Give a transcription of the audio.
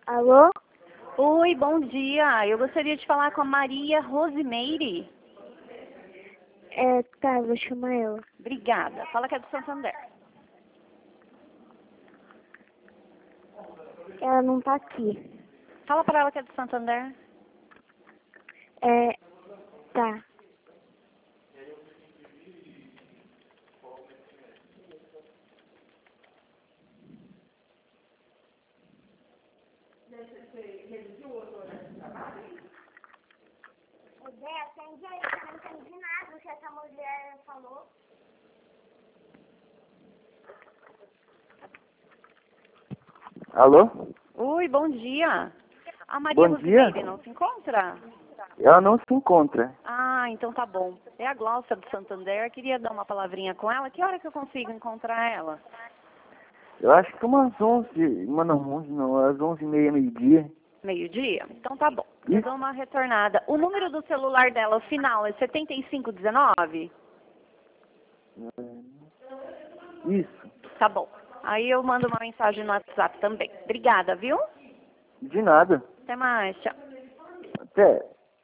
Alô? Oi, bom dia. Eu gostaria de falar com a Maria Rosimeire. Tá, vou chamar ela. Obrigada. Fala que é do Santander. Ela não tá aqui. Fala para ela que é do Santander. Tá. Atende aí, eu não entendi nada do que essa mulher falou. Alô? Oi, bom dia. A Maria Bom dia. Rosimeire não se encontra? Ela não se encontra. Ah, então tá bom. É a Glaucia do Santander. Queria dar uma palavrinha com ela. Que hora que eu consigo encontrar ela? Eu acho que umas 11, não, 11 não, às 11h30, meio-dia. Meio-dia? Então tá bom. Eu dou uma retornada. O número do celular dela, o final, é 7519? Isso. Tá bom. Aí eu mando uma mensagem no WhatsApp também. Obrigada, viu? De nada. Até mais. Tchau. Até.